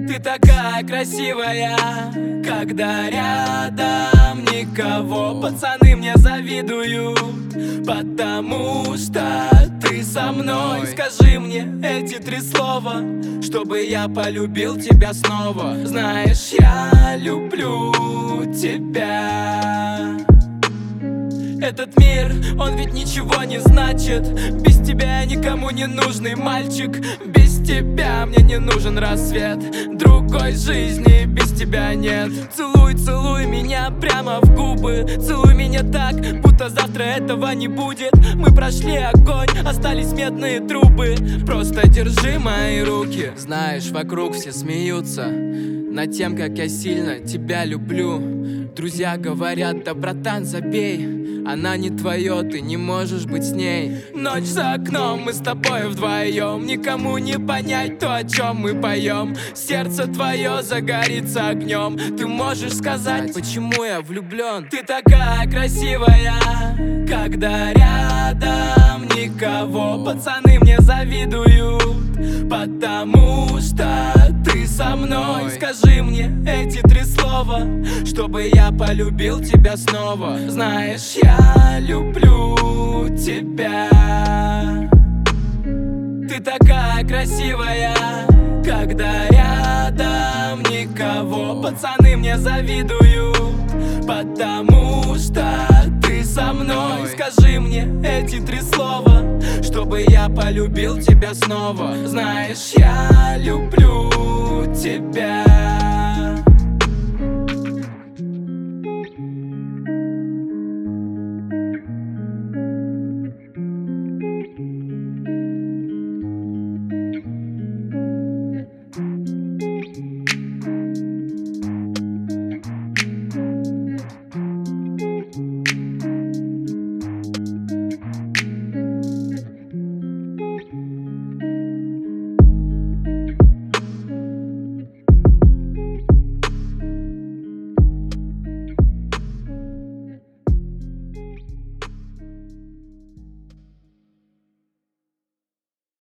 Ты такая красивая, когда рядом никого. Пацаны мне завидуют, потому что ты со мной. Скажи мне эти 3 слова, чтобы я полюбил тебя снова. Знаешь, я люблю тебя. Этот мир, он ведь ничего не значит. Без тебя я никому не нужный мальчик. Без тебя мне не нужен рассвет. Другой жизни без тебя нет. Целуй, целуй меня прямо в губы. Целуй меня так, будто завтра этого не будет. Мы прошли огонь, остались медные трубы. Просто держи мои руки. Знаешь, вокруг все смеются над тем, как я сильно тебя люблю. Друзья говорят: да, братан, забей, она не твое, ты не можешь быть с ней. Ночь за окном, мы с тобой вдвоем. Никому не понять то, о чем мы поем. Сердце твое загорится огнем. Ты можешь сказать, почему я влюблен? Ты такая красивая, когда рядом никого. Пацаны мне завидуют, потому что ты со мной. Скажи мне эти 3 слова, чтобы я полюбил тебя снова. Знаешь, я люблю тебя. Ты такая красивая, когда рядом никого. Пацаны мне завидуют, потому что ты со мной. Скажи мне эти 3 слова, чтобы я полюбил тебя снова. Знаешь, я люблю тебя.